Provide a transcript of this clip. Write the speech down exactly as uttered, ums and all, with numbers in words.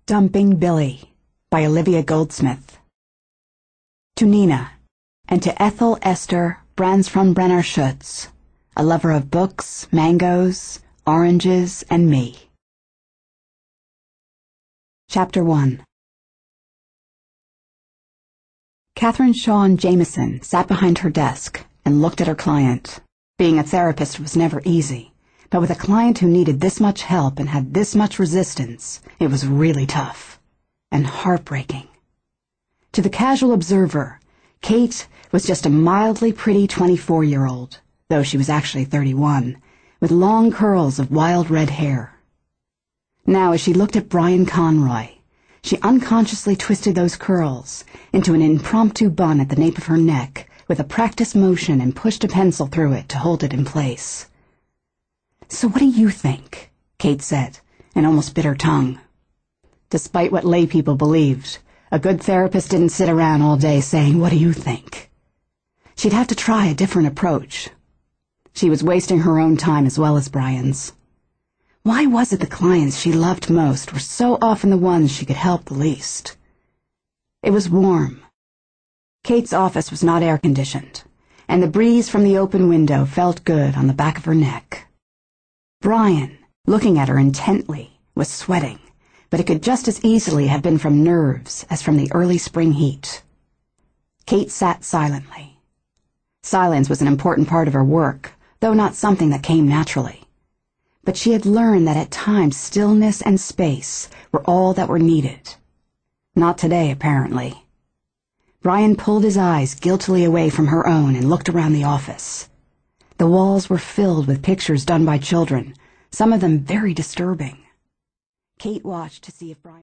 Dumping Billy by Olivia Goldsmith. To Nina, and to Ethel Esther Bransfron-Brenner Schutz, a lover of books, mangoes, oranges, and me. Chapter one. Catherine Shawn Jameson sat behind her desk and looked at her client. Being a therapist was never easy, but with a client who needed this much help and had this much resistance, it was really tough and heartbreaking. To the casual observer, Kate was just a mildly pretty twenty-four-year-old, though she was actually thirty-one, with long curls of wild red hair. Now, as she looked at Brian Conroy, she unconsciously twisted those curls into an impromptu bun at the nape of her neck with a practiced motion and pushed a pencil through it to hold it in place. "So what do you think?" Kate said, and almost bit her tongue. Despite what lay people believed, a good therapist didn't sit around all day saying, "What do you think?" She'd have to try a different approach. She was wasting her own time as well as Brian's. Why was it the clients she loved most were so often the ones she could help the least? It was warm. Kate's office was not air-conditioned, and the breeze from the open window felt good on the back of her neck. Brian, looking at her intently, was sweating, but it could just as easily have been from nerves as from the early spring heat. Kate sat silently. Silence was an important part of her work, though not something that came naturally. But she had learned that at times stillness and space were all that were needed. Not today, apparently. Brian pulled his eyes guiltily away from her own and looked around the office. The walls were filled with pictures done by children, some of them very disturbing. Kate watched to see if Brian